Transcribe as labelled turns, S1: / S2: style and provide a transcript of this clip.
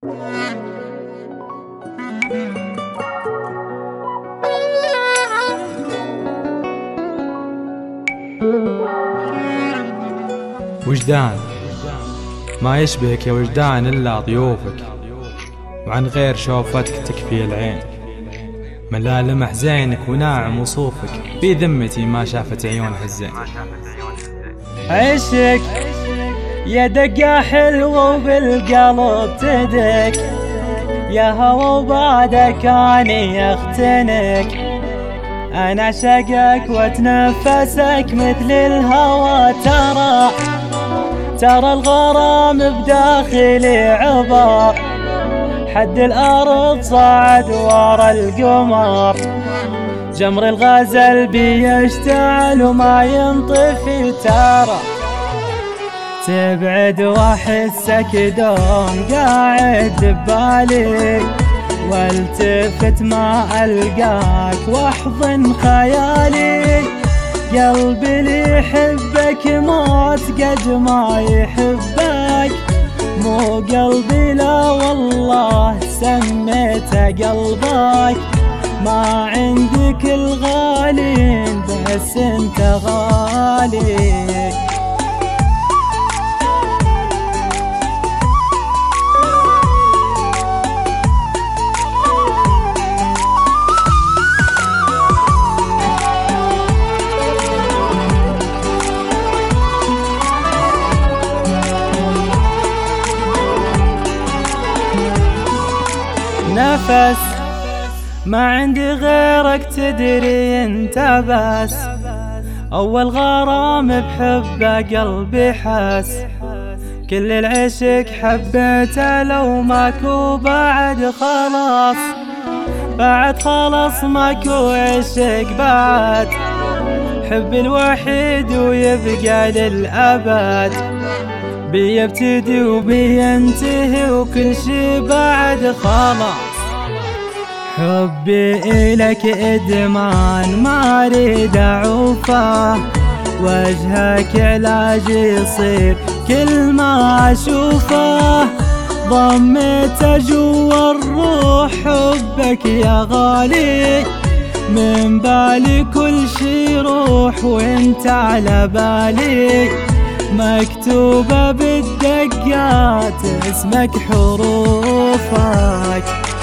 S1: وجدان ما يشبهك يا وجدان إلا ضيوفك، وعن غير شوفتك تكفي العين. من لا لمح زينك وناعم وصوفك، في ذمتي ما شافت عيونها الزين.
S2: عشق يا دقة حلوة وبالقلب تدك، يا هوا وبعدك اني اختنك. انا اعشقك واتنفسك مثل الهوى، ترى الغرام بداخلي عبر، حد الارض صعد ورا القمر. جمر الغزل بيشتعل وما ينطفي، ترى تبعد واحسك دوم قاعد ببالي، والتفت ما القاك واحضن خيالي. قلبي اللي يحبك موت قد ما يحبك، مو قلبي لا والله سميته قلبك. ما عندك الغالين بس انت غالي. نفس ما عندي غيرك تدري انت بس، اول غرام بحبه قلبي حس. كل العشق حبيته لو ماكو بعد خلاص ماكو عشق بعد. حب الوحيد ويبقى للأبد، بيبتدي وبينتهي وكل شي بعد خلاص. حبي إلك إدمان ما أريد أعوفه، وجهك علاج يصير كل ما أشوفه. ضميته جوا الروح حبك يا غالي، من بالي كل شي روح وانت على بالي. مكتوبة بالدقات اسمك حروفك.